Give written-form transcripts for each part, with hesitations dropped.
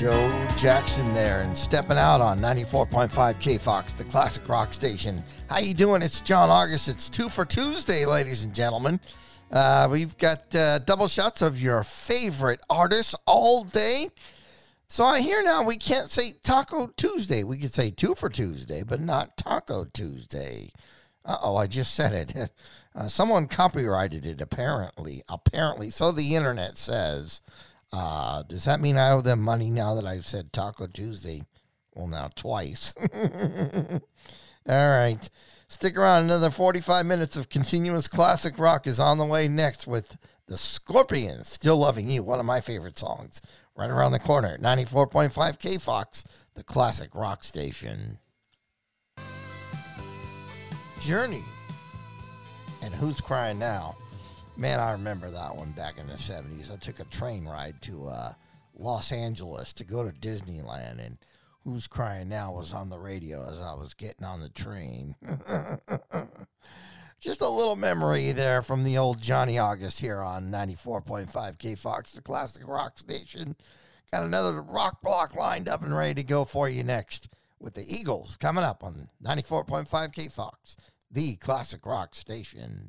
Joe Jackson there and stepping out on 94.5 K-Fox, the classic rock station. How you doing? It's John August. It's 2 for Tuesday, ladies and gentlemen. We've got double shots of your favorite artists all day. So I hear now we can't say Taco Tuesday. We could say 2 for Tuesday, but not Taco Tuesday. Uh-oh, I just said it. Someone copyrighted it, apparently. So the internet says. Does that mean I owe them money now that I've said Taco Tuesday? Well, now twice. All right. Stick around. Another 45 minutes of continuous classic rock is on the way next with the Scorpions, Still Loving You, one of my favorite songs. Right around the corner, 94.5 K-Fox, the classic rock station. Journey. And Who's Crying Now? Man, I remember that one back in the 70s. I took a train ride to Los Angeles to go to Disneyland, and Who's Crying Now was on the radio as I was getting on the train. Just a little memory there from the old Johnny August here on 94.5 K-Fox, the classic rock station. Got another rock block lined up and ready to go for you next with the Eagles coming up on 94.5 K-Fox, the classic rock station.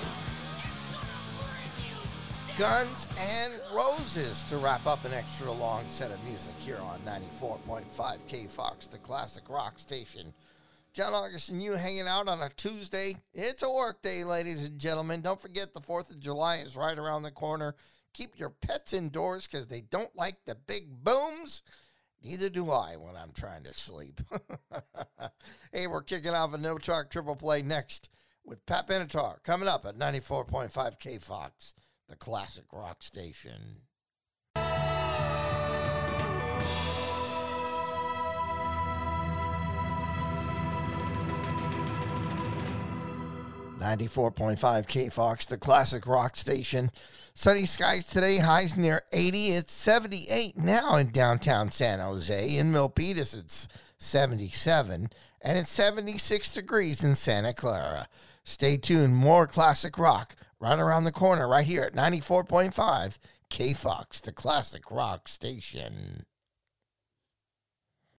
Guns N' Roses to wrap up an extra long set of music here on 94.5 K-Fox, the classic rock station. John August and you hanging out on a Tuesday. It's a work day, ladies and gentlemen. Don't forget the 4th of July is right around the corner. Keep your pets indoors because they don't like the big booms. Neither do I when I'm trying to sleep. Hey, we're kicking off a No Talk Triple Play next with Pat Benatar coming up at 94.5 K-Fox. The classic rock station. 94.5 K-Fox, the classic rock station. Sunny skies today, highs near 80. It's 78 now in downtown San Jose. In Milpitas, it's 77. And it's 76 degrees in Santa Clara. Stay tuned, more classic rock right around the corner right here at 94.5 K-Fox, the classic rock station.